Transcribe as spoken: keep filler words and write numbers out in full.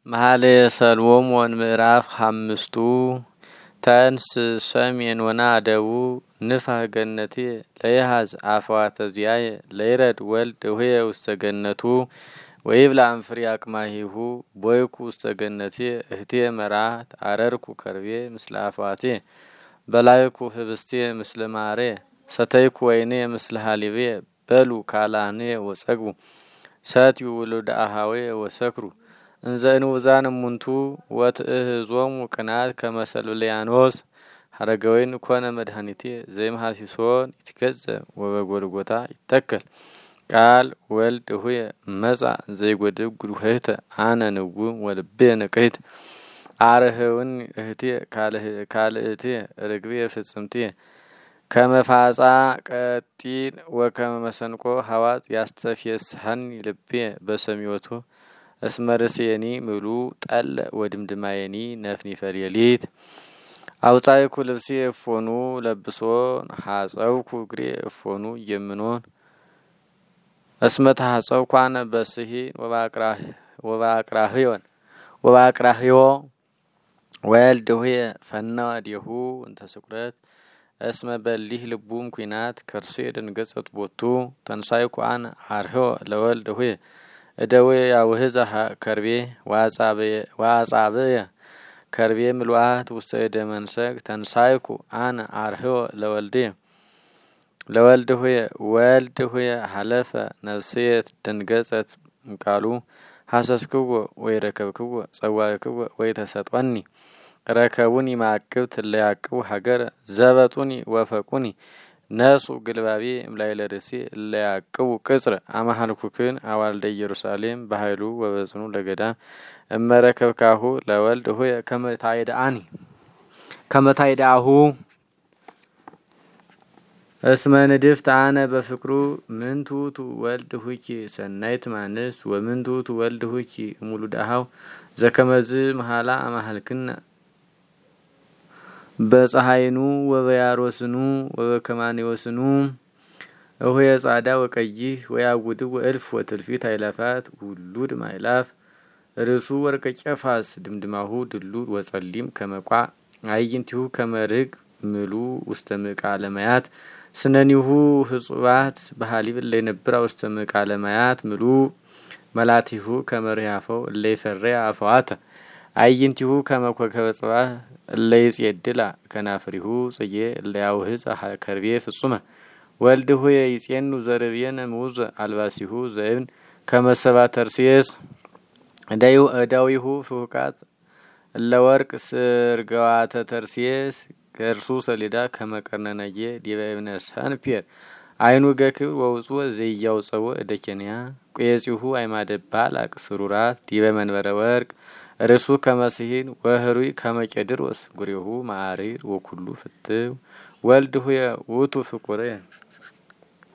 መኃልየ ሰሎሞን ምዕራፍ አምስቱ ተንስ ሰሜን ወናደቡ ንፋህ ገነቴ ለይሃዝ አፍዋተ ዚያየ ለይረድ ወልድ ሆየ ውስተ ገነቱ ወይብላ አንፍሬ አቅማሂሁ ቦይኩ ውስተ ገነቴ እህቴ መራት አረርኩ ከርቤ ምስለ አፍዋቴ በላይኩ ህብስቴ ምስለ ማሬ ሰተይኩ ወይኔ ምስለ ሀሊቤ በሉ ካላኔ ወጸግቡ ሰትዩ ውሉደ አሃዌ ወሰክሩ እንዘን ወዛን ሙንቱ ወትእህዞሙ ቅናት ከመሰልልያኖስ ሀረገወይን ኮነ መድኃኒቴ ዘይምሐሲሶን ይትገዘ ወበጎልጎታ ይተከል ቃል ወልድ ሆየ መጻ ዘይጎድብ ጉድህተ አነ ንጉም ወልቤ ነቅህት አረህውን እህቴ ካልእህቴ ርግቤ ፍጽምቴ ከመፋጻ ቀጢን ወከመሰንቆ ሐዋት ያስተፍየስሐኒ ልቤ በሰሚዮቱ እስመርሴኒ ምሉ ጠል ወድምድማየኒ ነፍኒ ፈሪሊት አውጣይኩ ልብሴ እፎኑ ለብሶን ሐጸውኩ እግሬ እፎኑ የምኖን እስመታ ሐጸውኩ አነ በስሂ ወባቅራህ ወባቅራህዮን ወባቅራህዮ ወልድ ሆየ ፈናው አዲሁ እንተ ስቁረት እስመ በሊህ ልቡም ኩናት ከርሴ ደንገጸት ቦቱ ተንሳይኩ አነ አርሆ ለወልድ ሆየ እደዌ ያውህዛ ከርቤ ዋጻበ ዋጻበ ከርቤ ምልዋት ውስተ ደመንሰግ ተንሳይኩ አነ አርሆ ለወልድ ለወልድ ሆየ ወልድ ሆየ ሐለፈ ነፍሴት ደንገጸት ቃሉ ሐሰስክዎ ወይ ረከብክዎ ጸዋዕክዎ ወይ ተሰጧኒ ረከቡኒ ማቅብት ለያቅቡ ሀገር ዘበጡኒ ወፈቁኒ ነሱ ግልባቤ እምላይለ ርሲ ለያቅቡ ቅጽር አማሃልኩክን አዋልደ ኢየሩሳሌም በኃይሉ ወበጽኑ ለገዳ እመረከብካሁ ለወልድ ሆየ ከመታይዳአኒ ከመታይዳሁ እስመ ንድፍት አነ በፍቅሩ ምንቱቱ ወልድ ሁኪ ሰናይት ማንስ ወምንቱቱ ወልድ ሁኪ ሙሉ ዳሃው ዘከመዝ መሐላ አማሃልክና በፀሐይኑ ወበያሮስኑ ወበከማኔወስኑ እሆየ ጻዳ ወቀይህ ወያውድ ወእልፍ ወትልፊት አይላፋት ውሉድ ማይላፍ ርሱ ወርቀ ጨፋስ ድምድማሁ ድሉድ ወጸሊም ከመቋ አይንቲሁ ከመርግ ምሉ ውስተ ምቃለ ማያት ስነኒሁ ህጹባት በሐሊብ ለነብራ ውስተ ምቃለ ማያት ምሉ መላቲሁ ከመርያፈው ለይፈሪያ አፈዋተ አይንቲሁ ከመኮከበ ጽባ ለይጽየድላ ከናፍሪሁ ጽዬ ለያውህዝ ከርቤ ፍጹመ ወልድ ሆየ ይጼኑ ዘረብየነ ሙዝ አልባሲሁ ዘእብን ከመሰባ ተርሲስ እዳዩ እዳዊሁ ፍሁቃት ለወርቅ ስርገዋተ ተርሲስ ከርሱ ሰሌዳ ከመቀርነነየ ዲበብነ ሳንፒር አይኑ ገክብ ወውጹ ዘይያው ጸወ እደከኒያ ቆየጺሁ አይማደባል አቅስሩራት ዲበ መንበረ ወርቅ ርሱ ከመስሂን ወህሩይ ከመቄድሮስ ጉሪሁ ማሪር ወኩሉ ፍትው ወልድ ሆየ ውቱ ፍቁረ